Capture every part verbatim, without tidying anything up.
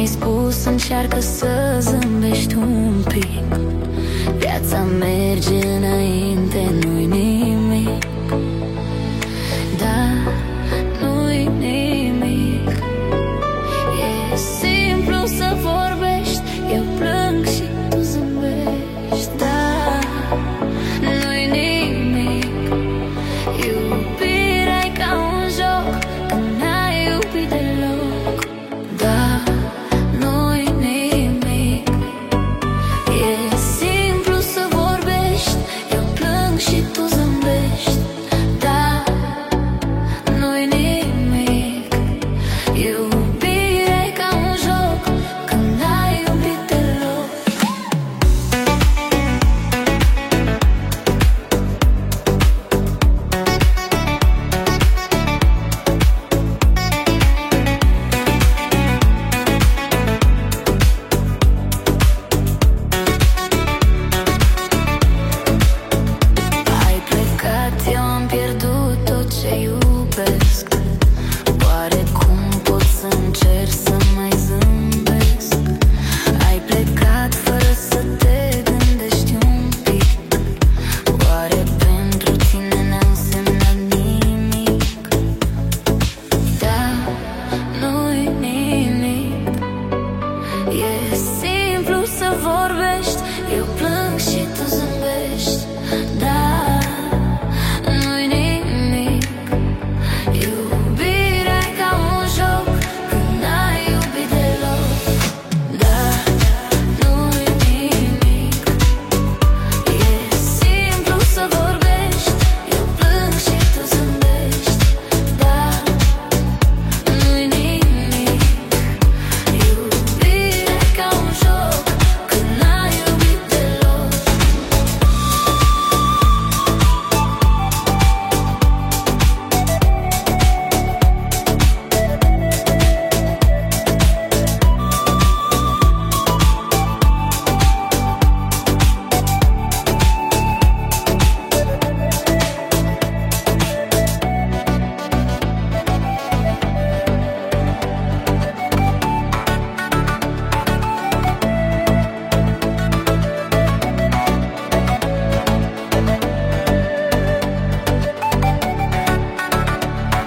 mi-ai spus, încearcă să zâmbești un pic. Viața merge înainte, nu-i nimic. Da, nu-i nimic. E simplu să vorbești, eu plâng și tu zâmbești. Da, nu-i nimic. Iubirea-i ca un joc, când n-ai iubit deloc. Da, nu-i nimic. E simplu să vorbești, eu plâng și tu zâmbești. Da, nu-i nimic. Iubirea-i ca un joc, când n-ai iubit deloc. Ai plecat, eu am pierdut tot ce iubesc. Oare cum pot să încerc să mai zâmbesc? Ai plecat fără să te gândești un pic. Oare pentru tine n-a însemnat nimic? Da, nu-i nimic. E simplu să vorbești, eu plâng și tu zâmbești. Da, nu-i nimic. Iubirea-i ca un joc, când n-ai iubit deloc. Da, nu-i nimic. E simplu să vorbești, eu plâng și tu zâmbești. Da, nu-i nimic. Iubirea-i ca un joc, când n-ai iubit deloc.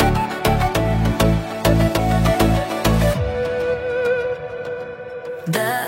Da,